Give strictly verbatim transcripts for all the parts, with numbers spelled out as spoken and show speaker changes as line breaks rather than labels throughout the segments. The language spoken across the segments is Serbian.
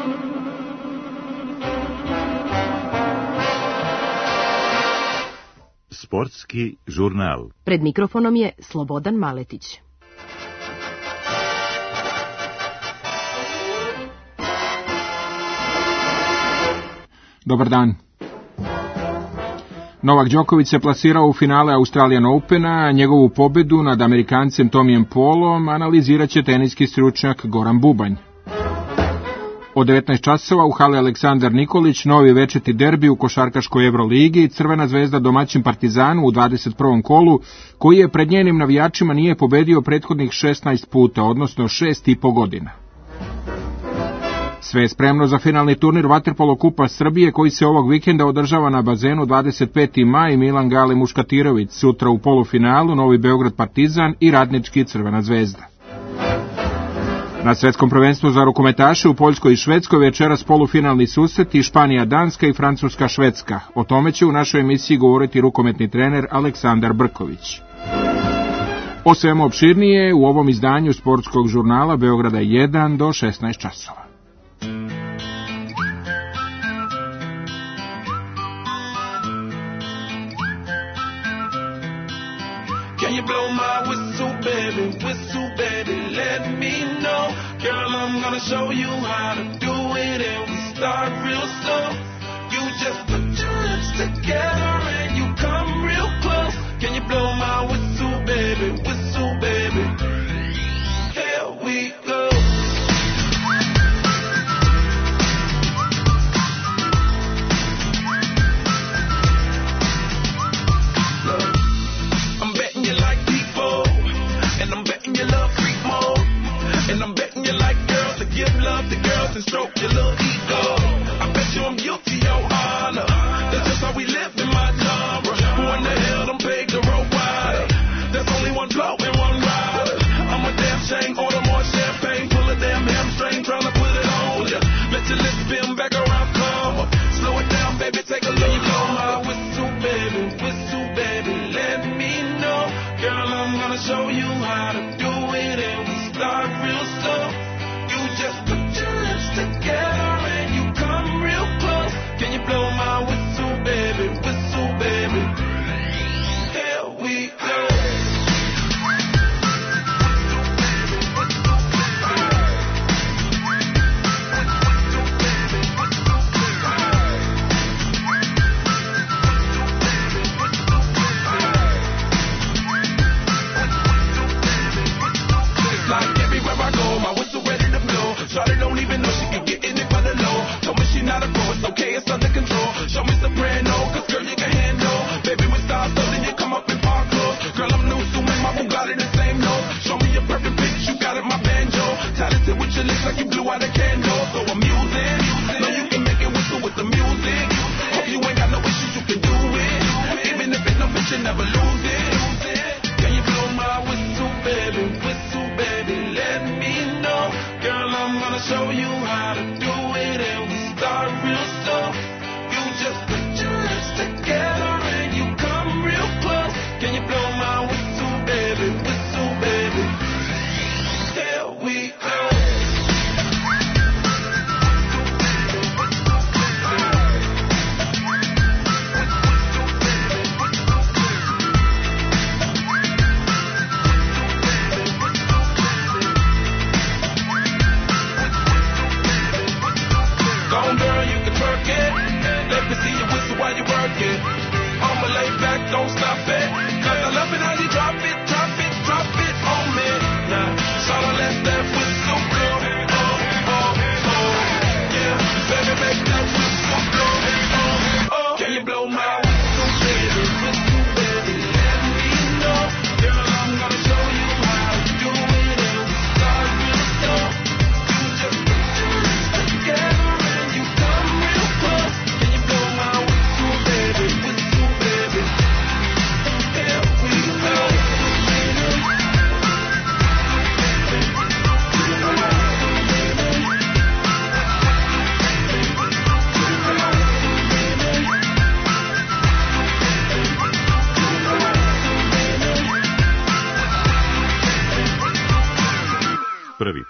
Sportski žurnal.
Pred mikrofonom je Slobodan Maletić.
Dobar dan. Novak Đoković se plasirao u finale Australian Opena, njegovu pobedu nad Amerikancem Tomijem Polom analizirat će teniski stručnjak Goran Bubanj. Od devetnaest časova u hali Aleksandar Nikolić, novi večeti derbi u košarkaškoj Evroligi, Crvena zvezda domaćin Partizanu u dvadeset prvom kolu, koji je pred njenim navijačima nije pobedio prethodnih šesnaest puta, odnosno šest i po godina. Sve je spremno za finalni turnir Vaterpolo Kupa Srbije koji se ovog vikenda održava na bazenu dvadeset peti maj, Milan Gale Muškatirović, sutra u polufinalu Novi Beograd Partizan i Radnički Crvena zvezda. Na svetskom prvenstvu za rukometaše u Poljskoj i Švedskoj večeras polufinalni susreti Španija-Danska i Francuska-Švedska. O tome će u našoj emisiji govoriti rukometni trener Aleksandar Brković. O svemu opširnije u ovom izdanju sportskog žurnala Beograda jedan do šesnaest časova.
Can you blow my whistle, baby, whistle, baby, let me know. Girl, I'm gonna show you how to do it, and we start real slow. You just put your lips together and you come real close. Can you blow my whistle, baby, whistle, baby? Here we go. And stroke your little ego. I bet you I'm guilty, your honor. That's just how we live in my genre. Who in the hell done paved the road wider? There's only one blow and one rider. I'm a damn shame, order more champagne, pull a damn hamstring, tryna put it on ya. Let your lips spin back around, come on. Slow it down, baby, take a look. You blow my whistle, baby, whistle, baby, let me know. Girl, I'm gonna show you how to do it, and we start real slow. You just put your lips together and you come real close. Can you blow my whistle, baby, whistle, baby? Here we go. It's like everywhere I go, my whistle ready to blow. Shawty don't even know she can get in it for the low. Told me she not a pro, it's okay, it's under control. Show me soprano, cause girl you can handle. Baby with stars, so then you come up in park clothes. Girl I'm new, so my Bugatti the same note. Show me your perfect pitch, you got it, my banjo. Talented with your lips like you blew out a candle. So I'm using, know you can make it whistle with the music. Hope you ain't got no issues, you can do it. Even if it's no bitch, you never lose it. Can you blow my whistle, baby, whistle, baby, let me know. Girl, I'm gonna show you how to do it, and we start real slow. You just put your lips together and you come real close. Can you blow my whistle, baby, whistle, baby? Here we go. Girl, you can twerk it. Let me see you whistle while you work it.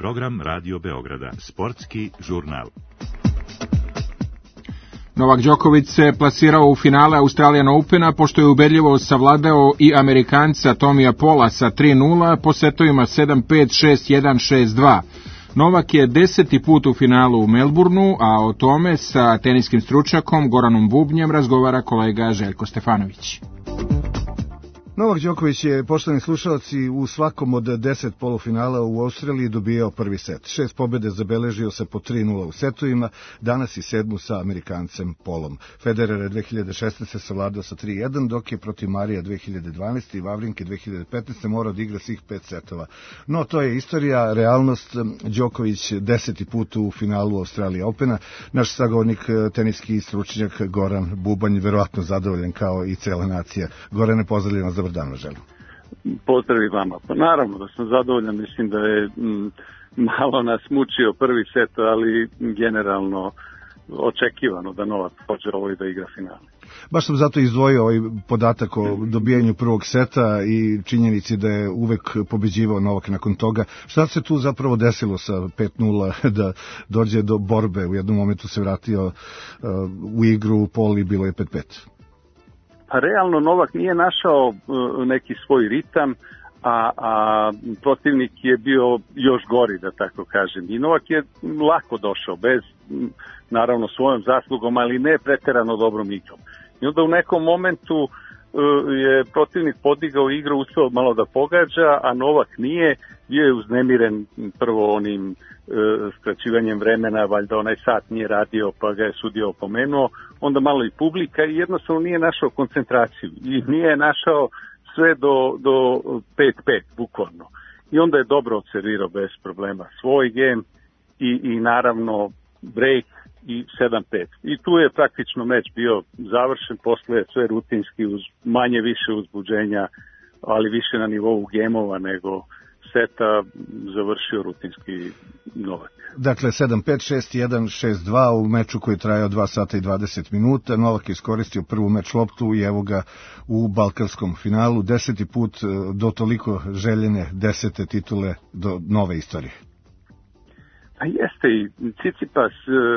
program Radio Beograda, sportski žurnal.
Novak Đoković se plasirao u finale Australian Opena, pošto je ubedljivo savladao i Amerikanca Tomija Pola sa tri nula po setovima sedam pet, šest jedan, šest dva. Novak je deseti put u finalu u Melbourneu, a o tome sa teniskim stručnjakom Goranom Bubnjem razgovara kolega Željko Stefanović.
Novak Đoković je, poštovani slušalci, u svakom od deset polufinala u Australiji dobijao prvi set. Šest pobjede zabeležio se po tri nula u setovima, danas i sedmu sa Amerikancem Polom. Federer je dve hiljade šesnaeste savladao sa tri jedan, dok je protiv Marija dve hiljade dvanaeste i Vavrinke dve hiljade petnaeste morao da igra svih pet setova. No, to je istorija, realnost. Đoković deseti put u finalu Australija Opena. Naš sagovornik, teniski stručnjak Goran Bubanj, verovatno zadovoljan kao i cela nacija. Gorane, pozdravljam za dan želim.
Pozdrav i vama. Pa naravno da sam zadovoljan, mislim da je m, malo nas mučio prvi set, ali generalno očekivano da Novak pođe ovo i da igra finale.
Baš sam zato izdvojio ovaj podatak o dobijanju prvog seta i činjenici da je uvek pobeđivao Novak nakon toga. Šta se tu zapravo desilo sa pet nula da dođe do borbe? U jednom momentu se vratio uh, u igru, Pol i bilo je pet pet.
Pa realno Novak nije našao uh, neki svoj ritam, a, a protivnik je bio još gori, da tako kažem. I Novak je lako došao, bez, naravno, svojom zaslugom, ali ne preterano dobrom igrom. I onda u nekom momentu uh, je protivnik podigao igru, uspeo malo da pogađa, a Novak nije, bio je uznemiren prvo onim skraćivanjem vremena, valjda onaj sat nije radio pa ga je sudija opomenuo, onda malo i publika i jednostavno nije našao koncentraciju i nije našao sve do, do pet pet, bukvalno. I onda je dobro observirao bez problema svoj gem i, i naravno break i sedam pet. I tu je praktično meč bio završen, posle sve rutinski uz manje više uzbuđenja, ali više na nivou gemova nego seta, završio rutinski Novak.
Dakle, sedam pet, šest jedan, šest dva u meču koji je trajao dva sata i dvadeset minuta. Novak je iskoristio prvu meč loptu i evo ga u balkanskom finalu. Deseti put do toliko željene desete titule do nove istorije.
A jeste i Cicipas,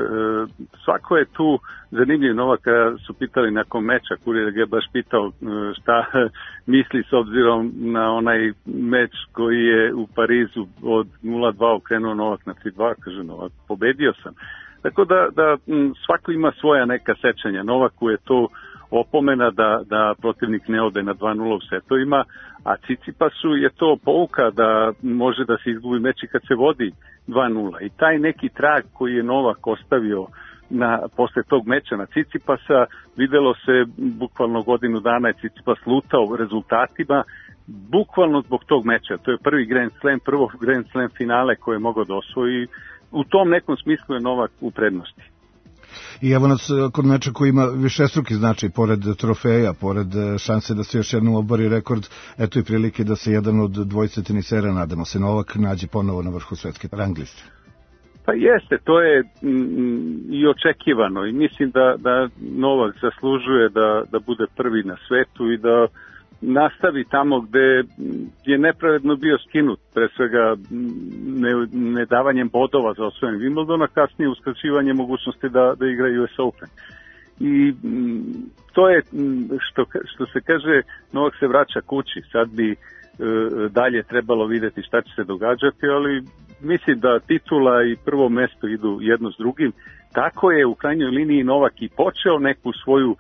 svako je tu zanimljiv. Novaka su pitali nakon meča, Kurir je baš pitao šta misli s obzirom na onaj meč koji je u Parizu od nula dva okrenuo Novak na tri dva, kaže Novak, pobedio sam. Tako da, da svako ima svoja neka sećanja. Novaku je to opomena da, da protivnik ne ode na dva nula u setovima, a Cicipasu je to pouka da može da se izgubi meč i kad se vodi dva nula. I taj neki trag koji je Novak ostavio na, posle tog meča na Cicipasa, videlo se bukvalno godinu dana je Cicipas lutao rezultatima, bukvalno zbog tog meča. To je prvi Grand Slam, prvo Grand Slam finale koje je mogao da osvoji. U tom nekom smislu je Novak u prednosti.
I evo nas kod meča koji ima višestruki značaj, pored trofeja, pored šanse da se još jednom obori rekord, eto i prilike da se jedan od dvojice tenisera, nadamo se, Novak nađe ponovo na vrhu svetske rang liste.
Pa jeste, to je mm, i očekivano i mislim da, da Novak zaslužuje da, da bude prvi na svetu i da nastavi tamo gde je nepravedno bio skinut, pre svega ne, ne davanjem bodova za osvojen Wimbledona, kasnije uskraćivanje mogućnosti da, da igra U S Open. I m, to je, što, što se kaže, Novak se vraća kući, sad bi e, dalje trebalo videti šta će se događati, ali mislim da titula i prvo mesto idu jedno s drugim. Tako je u krajnjoj liniji Novak i počeo neku svoju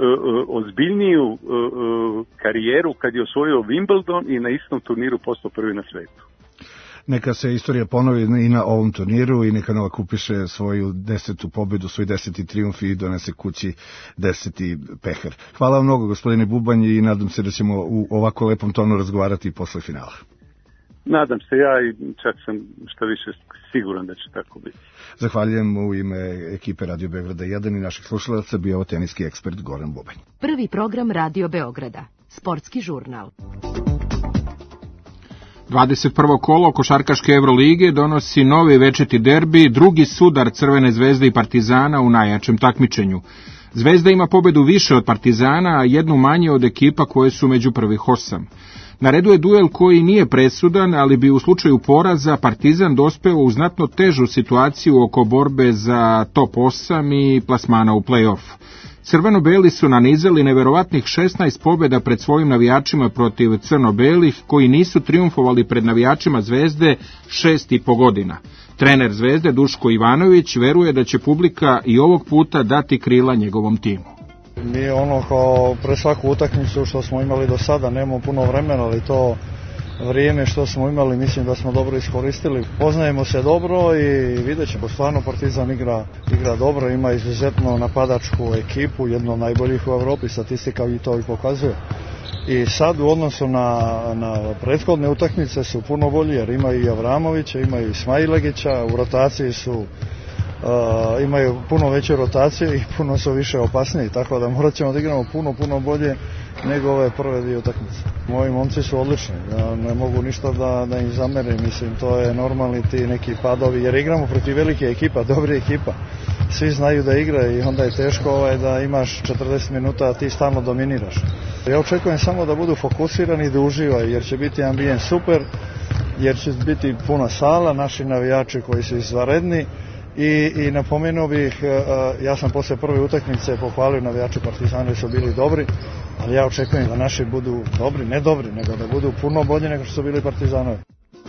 ozbiljniju karijeru kad je osvojio Wimbledon i na istom turniru postao prvi na svetu.
Neka se istorija ponovi i na ovom turniru i neka Novak upiše svoju desetu pobedu, svoj deseti trijumf i donese kući deseti pehar. Hvala vam mnogo, gospodine Bubanj, i nadam se da ćemo u ovako lepom tonu razgovarati posle finala.
Nadam se ja i čak sam što više siguran da će tako biti.
Zahvaljujem u ime ekipe Radio Beograda jedan i naših slušalaca, bio teniski ekspert Goran Bubanj.
Prvi program Radio Beograda, sportski žurnal.
dvadeset prvo kolo košarkaške Evrolige donosi novi večiti derbi, drugi sudar Crvene zvezde i Partizana u najjačem takmičenju. Zvezda ima pobedu više od Partizana, a jednu manje od ekipa koje su među prvih osam. Na redu je duel koji nije presudan, ali bi u slučaju poraza Partizan dospeo u znatno težu situaciju oko borbe za top osam i plasmana u play-off. Crveno-beli su nanizali neverovatnih šesnaest pobjeda pred svojim navijačima protiv crno-belih, koji nisu trijumfovali pred navijačima Zvezde šest i po godina. Trener Zvezde Duško Ivanović veruje da će publika i ovog puta dati krila njegovom timu.
Mi ono kao pre svaku utakmicu što smo imali do sada, nemamo puno vremena, ali to vrijeme što smo imali mislim da smo dobro iskoristili. Poznajemo se dobro i vidjet ćemo, stvarno Partizan igra, igra dobro, ima izuzetno napadačku ekipu, jednu od najboljih u Evropi, statistika i to i pokazuje. I sad u odnosu na, na prethodne utakmice su puno bolji, jer ima i Avramovića, ima i Smailegića, u rotaciji su Uh, imaju puno veće rotacije i puno su više opasniji, tako da morat ćemo da igramo puno, puno bolje nego ove prve dvije utakmice. Moji momci su odlični, ja ne mogu ništa da, da im zamerim, mislim, to je normalni ti neki padovi, jer igramo protiv velike ekipa, dobri ekipa, svi znaju da igra i onda je teško ovaj, da imaš četrdeset minuta, a ti stalno dominiraš. Ja očekujem samo da budu fokusirani i da uživaju, jer će biti ambijent super, jer će biti puna sala, naši navijači koji su izvanredni. I, i napomenuo bih, ja sam posle prve utakmice pohvalio navijači Partizana su bili dobri, ali ja očekujem da naši budu dobri, ne dobri, nego da budu puno bolji nego što su bili Partizanovi.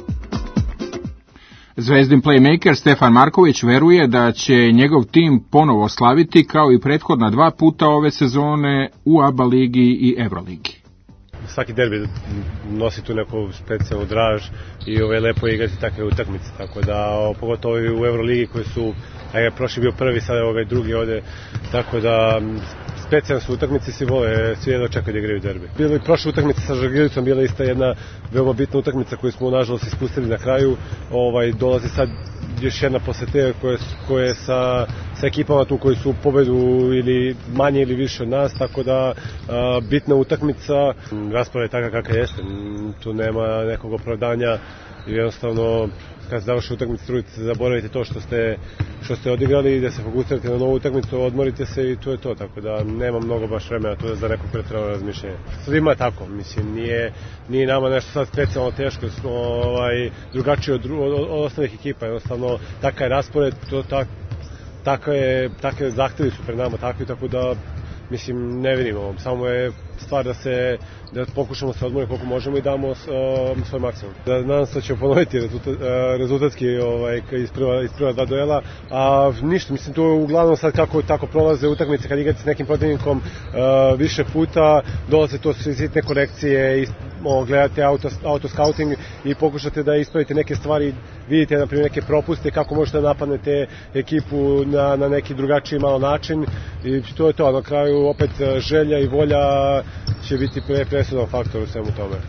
Zvezdin playmaker Stefan Marković veruje da će njegov tim ponovo slaviti kao i prethodna dva puta ove sezone u A B A ligi i Euroligi.
Svaki derbi nosi tu neku specijalnu draž i ove lepo igrati takve utakmice, tako da pogotovo u Euroligi koji su, ajde, prošli bio prvi, sada ovaj drugi ovde, tako da specijalne su utakmice, svi vole, svi jedno čekaju da igraju derbi. Bilo i prošle utakmice sa Žalgirisom, bila isto jedna veoma bitna utakmica koju smo nažalost ispustili na kraju, ovaj, dolazi sad još jedna posle te koje, koje sa, sa ekipama tu koji su u pobedu ili manje ili više od nas, tako da a, bitna utakmica, raspored je takav kakav jeste, tu nema nekog opravdanja i jednostavno kad se završi utakmicu trudite se zaboravite to što ste, što ste odigrali i da se fokusirate na novu utakmicu, odmorite se i to je to, tako da nema mnogo baš vremena to je za neko pretjerano razmišljanje. Svima je tako, mislim, nije, nije nama nešto sad specijalno teško, smo ovaj, drugačiji od, od, od ostalih ekipa, jednostavno takav je raspored, to, tak, tako je, takve zahtjevi su pred nama takvi, tako da mislim, ne vidimo, samo je stvar da se da pokušamo se odmoriti koliko možemo i damo uh, svoj maksimum. Da, nadam se da ćemo ponoviti rezultat, uh, rezultatski ovaj, iz, prva, iz prva dva duela, a ništa, mislim tu uglavnom sad kako tako prolaze utakmice kad igrate s nekim protivnikom uh, više puta, dolaze to su sitne korekcije, i, o, gledate auto, auto scouting i pokušate da ispravite neke stvari, vidite na primjer neke propuste, kako možete da napadnete ekipu na, na neki drugačiji malo način i to je to, na kraju opet želja i volja će biti pre presudan faktor u svemu tome.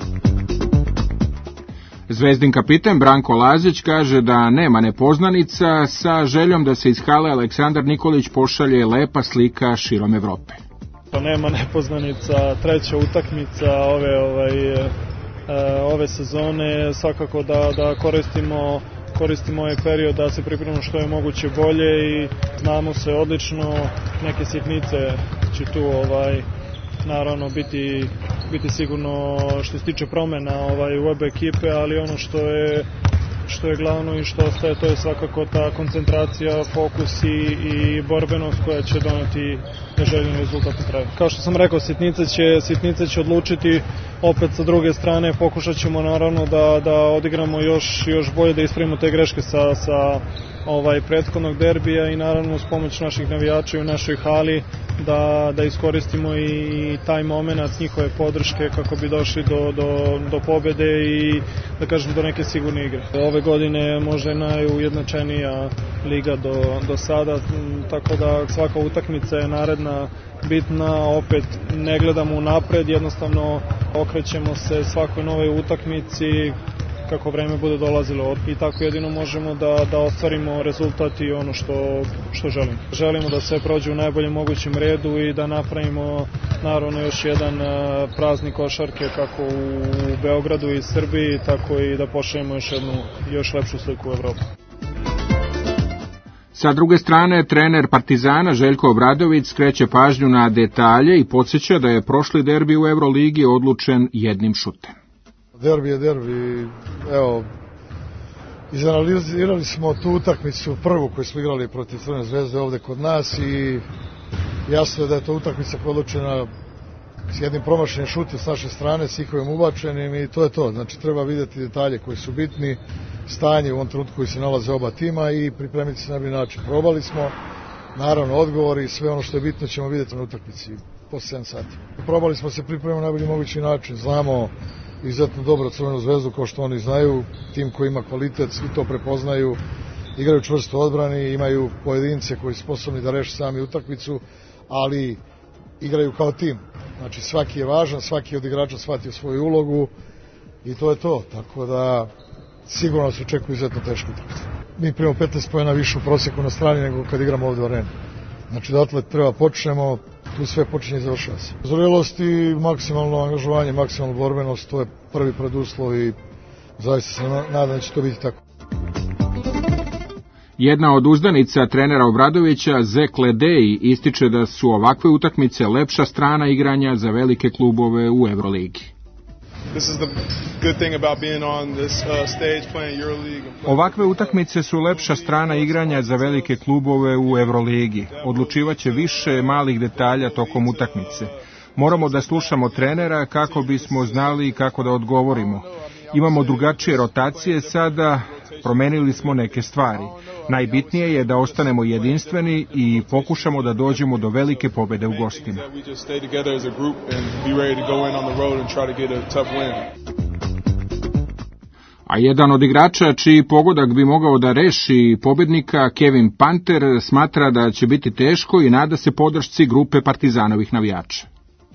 Zvezdin kapitan Branko Lazić kaže da nema nepoznanica, sa željom da se iz hale Aleksandar Nikolić pošalje lepa slika širom Evrope.
Pa nema nepoznanica, treća utakmica ove ovaj e, ove sezone, svakako da da koristimo koristimo ovaj period da se pripremimo što je moguće bolje i znamo se odlično, neke sitnice će tu ovaj naravno biti biti sigurno što se tiče promena ovaj u obe ekipe, ali ono što je što je glavno i što ostaje, to je svakako ta koncentracija, fokus i, i borbenost koja će doneti neželjeni rezultat na kraju. Kao što sam rekao, sitnice će, sitnice će odlučiti, opet sa druge strane pokušat ćemo naravno da, da odigramo još, još bolje, da ispravimo te greške sa, sa ovaj prethodnog derbija i naravno uz pomoć naših navijača i u našoj hali da, da iskoristimo i taj moment njihove podrške kako bi došli do, do, do pobede i da kažem do neke sigurne igre. Ove godine možda je najujednačenija liga do, do sada, tako da svaka utakmica je naredna bitna, opet ne gledamo unapred, jednostavno okrećemo se svakoj novoj utakmici kako vreme bude dolazilo i tako jedino možemo da, da ostvarimo rezultat i ono što, što želimo. Želimo da sve prođe u najboljem mogućem redu i da napravimo naravno još jedan praznik košarke kako u Beogradu i Srbiji, tako i da pošaljemo još jednu još lepšu sliku u Evropu.
Sa druge strane, trener Partizana Željko Obradović skreće pažnju na detalje i podsjeća da je prošli derbi u Euroligi odlučen jednim šutem.
Derbi je derbi, evo, izanalizirali smo tu utakmicu prvu koju smo igrali protiv Crvene zvezde ovde kod nas i jasno je da je to utakmica odlučena s jednim promašenim šutom s naše strane, s njihovim ubačenim i to je to. Znači treba vidjeti detalje koji su bitni, stanje u ovom trenutku koji se nalaze oba tima i pripremiti se na najbolji način. Probali smo, naravno odgovori i sve ono što je bitno ćemo vidjeti na utakmici posle sedam sati. Probali smo se pripremiti na najbolji mogući način, znamo izuzetno dobro Crvenu zvezdu kao što oni znaju, tim koji ima kvalitet, svi to prepoznaju, igraju čvrsto odbrani, imaju pojedince koji su sposobni da reše sami utakmicu, ali igraju kao tim. Znači svaki je važan, svaki od igrača shvatio svoju ulogu i to je to. Tako da sigurno se očekuje izuzetno teško utakmicu. Mi primamo petnaest poena više u prosjeku na strani nego kad igramo ovdje u areni. Znači dotle treba počnemo, tu sve počinje i završava se. Zrelost i maksimalno angažovanje, maksimalno borbenost, to je prvi preduslov i zaista se nadam da će to biti tako.
Jedna od uzdanica trenera Obradovića, Zek Ledeji, ističe da su ovakve utakmice lepša strana igranja za velike klubove u Euroligi. Ovakve utakmice su lepša strana igranja za velike klubove u Euroligi. Odlučivaće više malih detalja tokom utakmice. Moramo da slušamo trenera kako bismo znali kako da odgovorimo. Imamo drugačije rotacije sada, promenili smo neke stvari. Najbitnije je da ostanemo jedinstveni i pokušamo da dođemo do velike pobede u gostima. A jedan od igrača čiji pogodak bi mogao da reši pobednika, Kevin Panter, smatra da će biti teško i nada se podršci grupe Partizanovih navijača.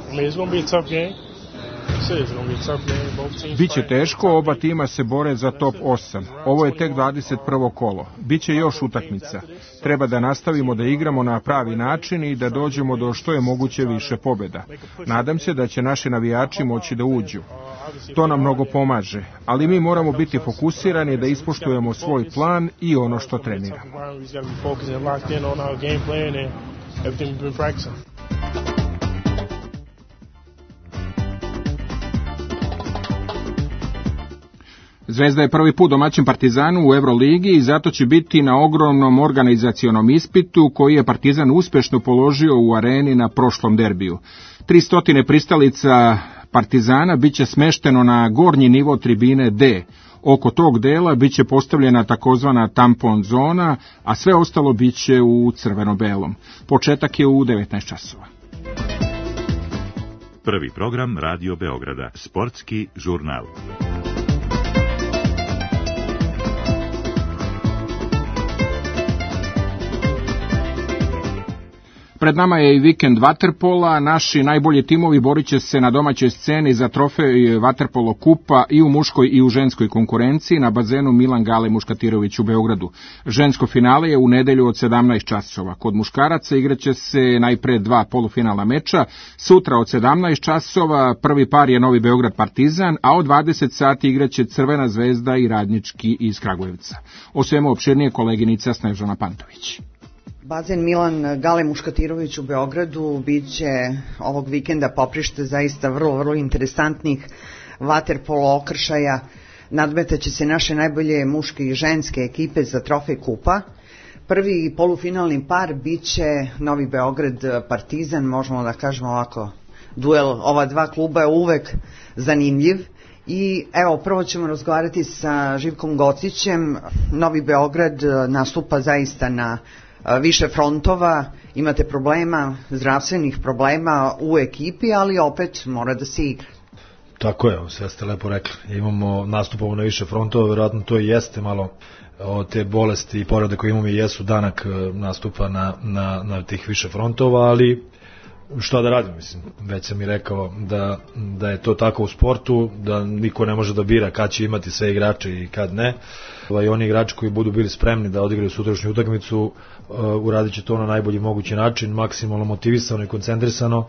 Biće teško, oba tima se bore za top osam. Ovo je tek dvadeset prvo kolo. Biće još utakmica. Treba da nastavimo da igramo na pravi način i da dođemo do što je moguće više pobjeda. Nadam se da će naši navijači moći da uđu. To nam mnogo pomaže, ali mi moramo biti fokusirani da ispoštujemo svoj plan i ono što treniramo. Zvezda je prvi put domaćin Partizanu u Euroligi i zato će biti na ogromnom organizacionom ispitu koji je Partizan uspešno položio u areni na prošlom derbiju. Tristotine pristalica Partizana biće smešteno na gornji nivo tribine D. Oko tog dela biće postavljena takozvana tampon zona, a sve ostalo biće u crveno-belom. Početak je u devetnaest časova.
Prvi program Radio Beograda, sportski žurnal.
Pred nama je i vikend vaterpola, naši najbolji timovi borit će se na domaćoj sceni za trofej vaterpolo kupa i u muškoj i u ženskoj konkurenciji na bazenu Milan Gale Muškatirović u Beogradu. Žensko finale je u nedelju od sedamnaest časova. Kod muškaraca igraće se najpre dva polufinalna meča, sutra od sedamnaest časova prvi par je Novi Beograd Partizan, a od dvadeset sati igraće Crvena zvezda i Radnički iz Kragujevca. O svemu opširnije koleginica Snežana Pantović.
Bazen Milan Gale Muškatirović u Beogradu biće ovog vikenda poprište zaista vrlo, vrlo interesantnih vaterpolo okršaja. Nadmetaće se naše najbolje muške i ženske ekipe za trofej kupa. Prvi polufinalni par biće Novi Beograd Partizan, možemo da kažemo ovako, duel ova dva kluba je uvek zanimljiv. I evo, prvo ćemo razgovarati sa Živkom Gocićem. Novi Beograd nastupa zaista na više frontova, imate problema, zdravstvenih problema u ekipi, ali opet mora da se igra.
Tako je, sve ste lepo rekli. Imamo nastupamo na više frontova, vjerojatno to i jeste malo od te bolesti i porade koje imamo i jesu danak nastupa na, na, na tih više frontova, ali šta da radim, mislim, već sam i rekao da, da je to tako u sportu, da niko ne može da bira kad će imati sve igrače i kad ne. I oni igrači koji budu bili spremni da odigraju sutrašnju utakmicu, uh, uradit će to na najbolji mogući način, maksimalno motivisano i koncentrisano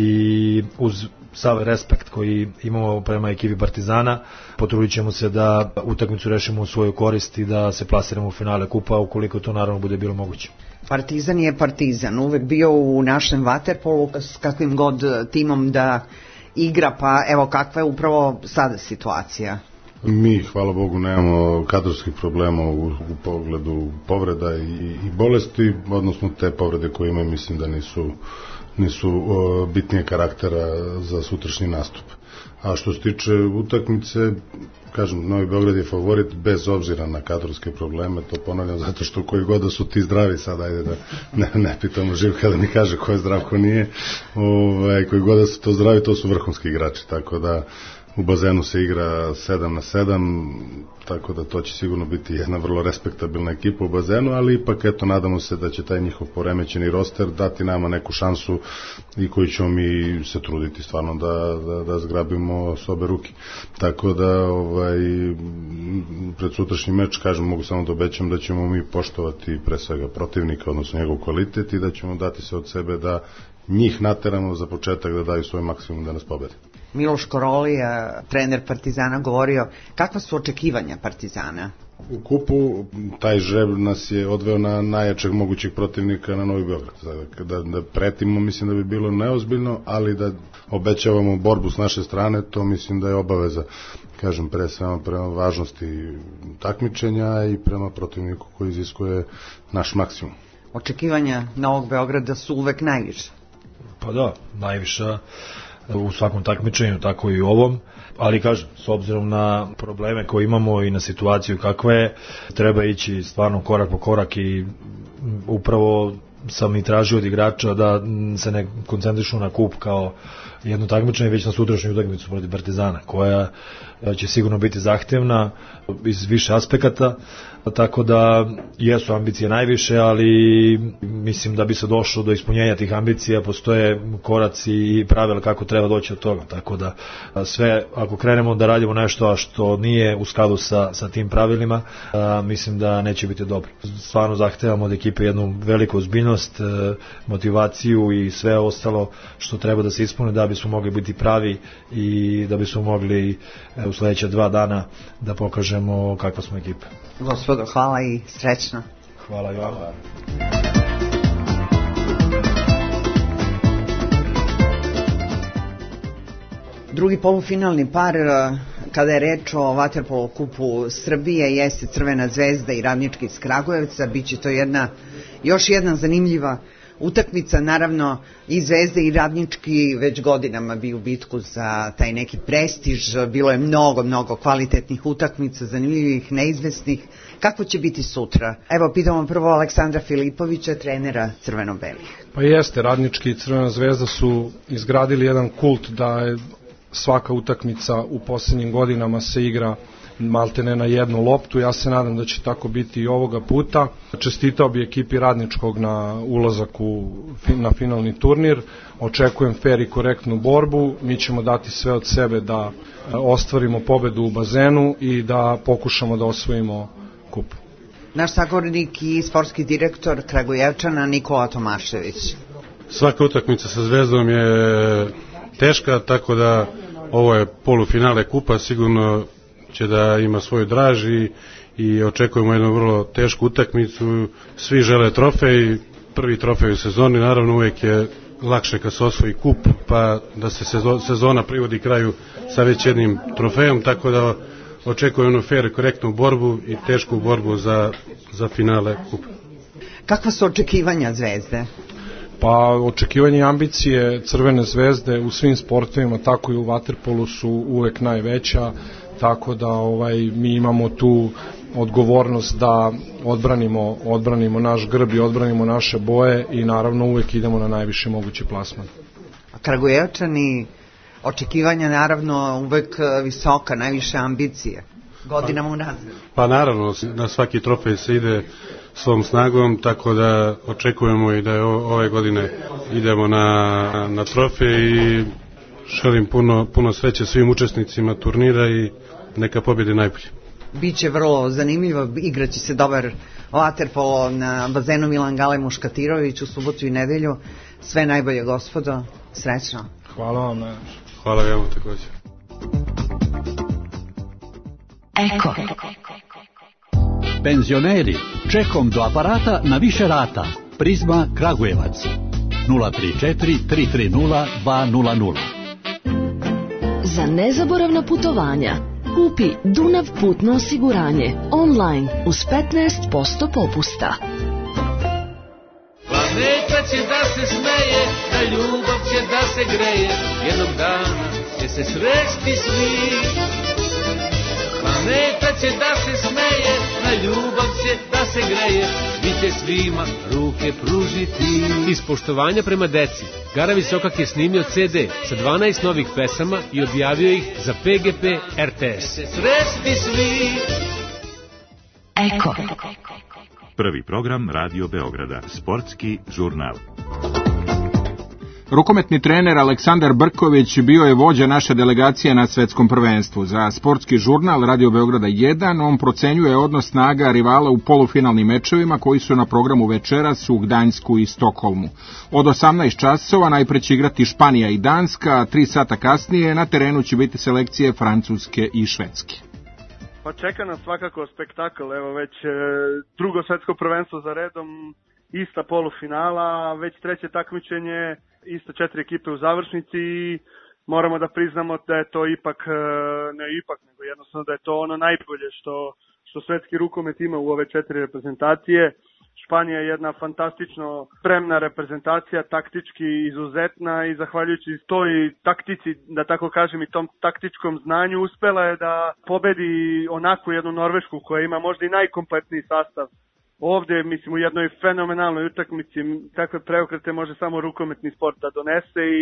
i uz sav respekt koji imamo prema ekipi Partizana, potrudit ćemo se da utakmicu rešimo u svoju korist i da se plasiramo u finale kupa, ukoliko to naravno bude bilo moguće.
Partizan je Partizan, uvek bio u našem vaterpolu s kakvim god timom da igra, pa evo kakva je upravo sada situacija?
Mi, hvala Bogu, nemamo kadrovskih problema u, u pogledu povreda i, i bolesti, odnosno te povrede koje imaju mislim da nisu, nisu o, bitnije karaktera za sutrašnji nastup. A što se tiče utakmice, kažem, Novi Beograd je favorit bez obzira na kadrovske probleme, to ponavljam zato što koji god da su ti zdravi, sad ajde da ne, ne pitamo Živka da mi kaže ko je zdrav, ko nije, ovaj, koji god da su to zdravi, to su vrhunski igrači, tako da u bazenu se igra sedam na sedam, tako da to će sigurno biti jedna vrlo respektabilna ekipa u bazenu, ali ipak eto nadamo se da će taj njihov poremećeni roster dati nama neku šansu i koju ćemo mi se truditi stvarno da, da, da zgrabimo s obe ruke. Tako da ovaj, pred sutrašnji meč, kažem, mogu samo da obećam da ćemo mi poštovati pre svega protivnika, odnosno njegov kvalitet i da ćemo dati se od sebe da njih nateramo za početak da daju svoj maksimum da nas pobede.
Miloš Korolija, trener Partizana, govorio kakva su očekivanja Partizana?
U kupu taj žreb nas je odveo na najjačeg mogućeg protivnika na Novi Beograd. Da, da pretimo mislim da bi bilo neozbiljno, ali da obećavamo borbu s naše strane, to mislim da je obaveza, kažem, pre svema prema važnosti takmičenja i prema protivniku koji iziskuje naš maksimum.
Očekivanja Novog Beograda su uvek najviše.
Pa da, najviša u svakom takmičenju, tako i u ovom, ali kažem, s obzirom na probleme koje imamo i na situaciju kakva je, treba ići stvarno korak po korak i upravo sam i tražio od igrača da se ne koncentrišu na kup kao jedno takmičenje, već na sutrašnju utakmicu protiv Partizana, koja će sigurno biti zahtevna iz više aspekata, tako da jesu ambicije najviše, ali mislim da bi se došlo do ispunjenja tih ambicija, postoje koraci i pravila kako treba doći od toga, tako da sve, ako krenemo da radimo nešto a što nije u skladu sa, sa tim pravilima, a, mislim da neće biti dobro. Stvarno zahtevamo od ekipe jednu veliku ozbiljnost, motivaciju i sve ostalo što treba da se ispune da bismo mogli biti pravi i da bismo mogli u sledeća dva dana da pokažemo kakva smo ekipa.
Gospodo, hvala i srećno.
Hvala i vama.
Drugi polufinalni par, kada je reč o vaterpolo kupu Srbije, jeste Crvena zvezda i Radnički iz Kragujevca. Biće to jedna, još jedna zanimljiva utakmica, naravno i Zvezda i Radnički već godinama biju bitku za taj neki prestiž, bilo je mnogo, mnogo kvalitetnih utakmica, zanimljivih, neizvesnih. Kako će biti sutra? Evo, pitamo prvo Aleksandra Filipovića, trenera Crveno-belih.
Pa jeste, Radnički i Crvena zvezda su izgradili jedan kult da je svaka utakmica u posljednjim godinama se igra maltene na jednu loptu. Ja se nadam da će tako biti i ovoga puta. Čestitao bi ekipi Radničkog na ulazak u, na finalni turnir. Očekujem fer i korektnu borbu. Mi ćemo dati sve od sebe da ostvarimo pobedu u bazenu i da pokušamo da osvojimo kup.
Naš sagovornik i sportski direktor Kragujevčana Nikola Tomašević.
Svaka utakmica sa Zvezdom je teška, tako da ovo je polufinale kupa, sigurno će da ima svoju draž i, i očekujemo jednu vrlo tešku utakmicu. Svi žele trofej, prvi trofej u sezoni, naravno uvijek je lakše kad se osvoji kup, pa da se sezona privodi kraju sa već jednim trofejom, tako da očekujem jednu fair i korektnu borbu i tešku borbu za, za finale kupa.
Kakva su očekivanja Zvezde?
Pa očekivanje i ambicije Crvene zvezde u svim sportovima, tako i u vaterpolu, su uvek najveća, tako da ovaj mi imamo tu odgovornost da odbranimo, odbranimo naš grb i odbranimo naše boje i naravno uvek idemo na najviše mogući plasman.
A Kragujevčani, očekivanja naravno uvek visoka, najviše ambicije. godinama unazad.
Pa naravno, na svaki trofej se ide svom snagom, tako da očekujemo i da je ove godine idemo na, na trofej i želim puno, puno sreće svim učesnicima turnira i neka pobjede najbolje.
Biće vrlo zanimljivo, igraće se dobar vaterpolo na bazenu Milan Gale Muškatirović u subotu i nedelju. Sve najbolje, gospodo, srećno.
Hvala vam. Ne.
Hvala vam također.
Eko. Penzioneri, čekom do aparata na više rata. Prizma Kragujevac. nula tri četiri tri tri nula dva nula nula.
Za nezaboravna putovanja kupi Dunav putno osiguranje online uz petnaest posto popusta.
Planeta će da se smeje, na ljubav će da se greje, jednog dana će se sresti svi. Planeta će da se smeje, na ljubav će da se greje, svi će svima ruke pružiti. Iz poštovanja prema deci, Gara Visokak je snimio ce de sa dvanaest novih pesama i objavio ih za pe ge pe er te es. Sresti svi.
Eko.
Prvi program Radio Beograda, sportski žurnal.
Rukometni trener Aleksandar Brković bio je vođa naše delegacije na svetskom prvenstvu. Za sportski žurnal Radio Beograda jedan on procenjuje odnos snaga rivala u polufinalnim mečevima koji su na programu večeras u Gdańsku i Stokholmu. Od osamnaest časova najpre će igrati Španija i Danska, tri sata kasnije na terenu će biti selekcije Francuske i Švedske.
Pa čeka nas svakako spektakl, evo već e, drugo svetsko prvenstvo za redom, ista polufinala, već treće takmičenje, isto četiri ekipe u završnici i moramo da priznamo da je to ipak, ne ipak, nego jednostavno da je to ono najbolje što, što svetski rukomet ima u ove četiri reprezentacije. Španija je jedna fantastično spremna reprezentacija, taktički izuzetna i zahvaljujući toj taktici, da tako kažem, i tom taktičkom znanju uspela je da pobedi onakvu jednu Norvešku koja ima možda i najkompletniji sastav. Ovdje, mislim, u jednoj fenomenalnoj utakmici, takve preokrete može samo rukometni sport da donese i,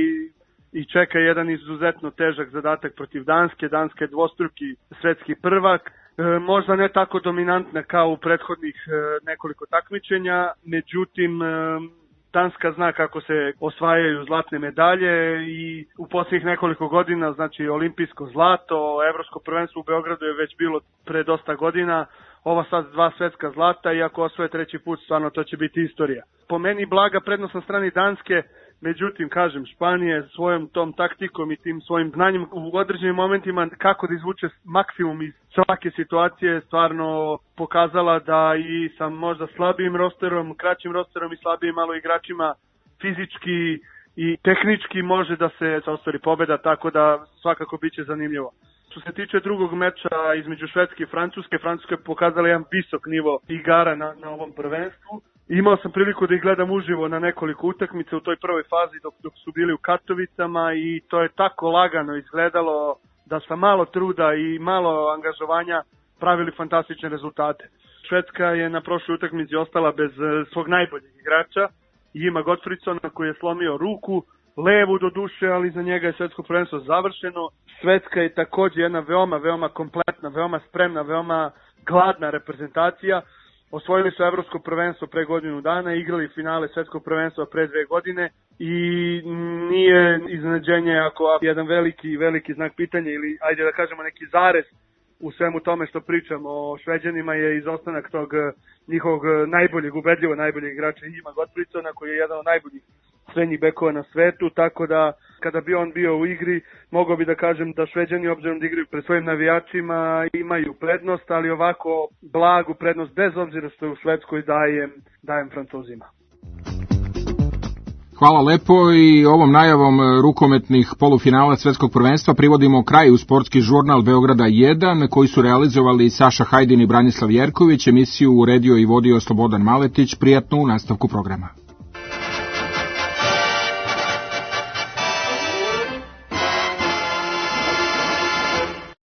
i čeka jedan izuzetno težak zadatak protiv Danske. Danska je dvostruki svetski prvak, e, možda ne tako dominantna kao u prethodnih e, nekoliko takmičenja, međutim e, Danska zna kako se osvajaju zlatne medalje i u posljednjih nekoliko godina, znači olimpijsko zlato, evropsko prvenstvo u Beogradu je već bilo pre dosta godina, ova sad dva svetska zlata i ako osvoje treći put, stvarno to će biti istorija. Po meni blaga prednost na strani Danske, međutim, kažem, Španije svojom tom taktikom i tim svojim znanjem u određenim momentima kako da izvuče maksimum iz svake situacije stvarno pokazala da i sa možda slabijim rosterom, kraćim rosterom i slabijim malo igračima fizički i tehnički može da se ostvari pobeda, tako da svakako biće zanimljivo. Što se tiče drugog meča između Švedske i Francuske, Francuska je pokazala jedan visok nivo igara na, na ovom prvenstvu. Imao sam priliku da ih gledam uživo na nekoliko utakmica u toj prvoj fazi dok, dok su bili u Katovicama i to je tako lagano izgledalo da sa malo truda i malo angažovanja pravili fantastične rezultate. Švedska je na prošloj utakmici ostala bez svog najboljeg igrača, Jima Gottfridsona koji je slomio ruku, levu do duše, ali za njega je svetsko prvenstvo završeno. Švedska je također jedna veoma, veoma kompletna, veoma spremna, veoma gladna reprezentacija. Osvojili su evropsko prvenstvo pre godinu dana, igrali finale svetskog prvenstva pre dve godine i nije iznenađenje ako jedan veliki, veliki znak pitanja ili, ajde da kažemo, neki zarez u svemu tome što pričamo o Šveđanima je izostanak tog njihovog najboljeg, ubedljivo najboljeg igrača Jima Gottfridsona koji je jedan od najboljih srednjih bekova na svetu, tako da kada bi on bio u igri, mogao bi da kažem da Šveđani, obzirom da igraju pred svojim navijačima, imaju prednost, ali ovako blagu prednost, bez obzira što je u Švedskoj, dajem, dajem Francuzima.
Hvala lepo i ovom najavom rukometnih polufinala svetskog prvenstva privodimo kraju sportski žurnal Beograda jedan koji su realizovali Saša Hajdin i Branislav Jerković, emisiju uredio i vodio Slobodan Maletić. Prijatno u nastavku programa.